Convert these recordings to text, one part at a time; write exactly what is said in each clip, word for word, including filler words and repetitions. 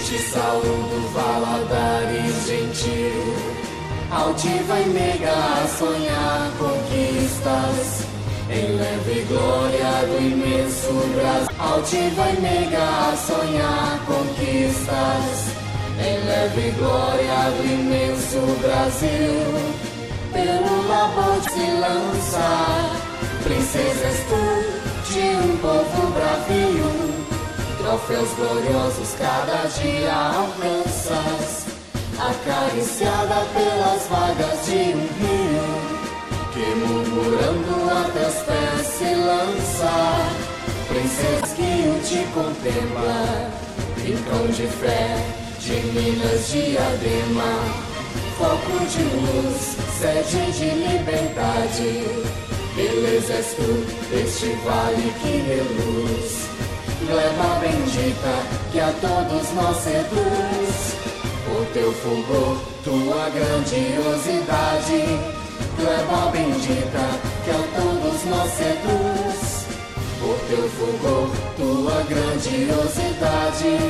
te saúdo, Valadares gentil, altiva e meiga a sonhar conquistas, em leve glória do imenso Brasil. Altiva e meiga a sonhar conquistas, em leve glória do imenso Brasil. Pelo labor de se lançar, princesas tu de um povo bravio, troféus gloriosos cada dia alcanças, acariciada pelas vagas de um rio, que murmurando a teus pés se lança. Princesas que o te contempla, rincão de fé, de Minas Diadema, foco de luz, sede de liberdade. Beleza és tu, este vale que reluz, gleba bendita que a todos nós seduz. O teu fulgor, tua grandiosidade, gleba bendita que a todos nós seduz. O teu fulgor, tua grandiosidade.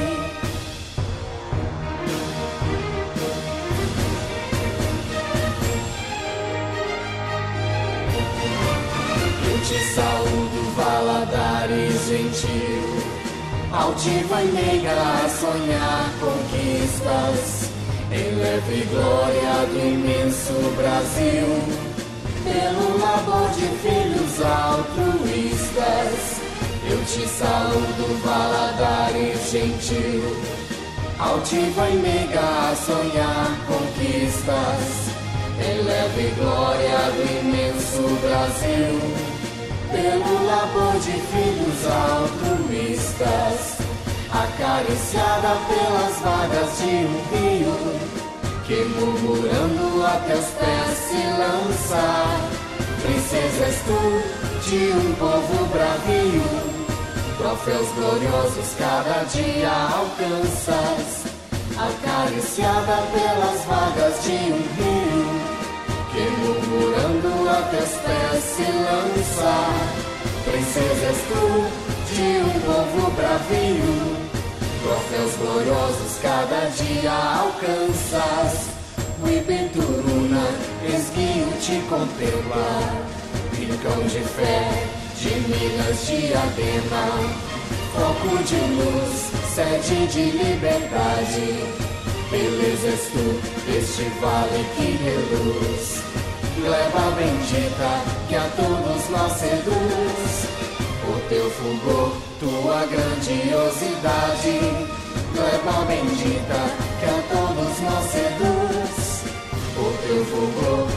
Eu te saúdo, Valadares gentil, altiva e meiga a sonhar conquistas, em leve glória do imenso Brasil. Pelo labor de filhos altruístas, eu te saúdo, Valadares gentil, altiva e meiga a sonhar conquistas, em leve glória do imenso Brasil. Pelo labor de filhos altruístas, acariciada pelas vagas de um rio, que murmurando a teus pés se lança. Princesa és tu de um povo bravio, troféus gloriosos cada dia alcanças, acariciada pelas vagas de um rio, que murmurando a teus pés se lança. Princesa és tu de um povo bravio, troféus gloriosos cada dia alcanças. Uibenturuna, esguio te contempla, rincão de fé, de Minas Diadema, foco de luz, sede de liberdade. Beleza és tu, este vale que reluz, gleba bendita que a todos nós seduz. O teu fulgor, tua grandiosidade, gleba bendita que a todos nós seduz. O teu fulgor,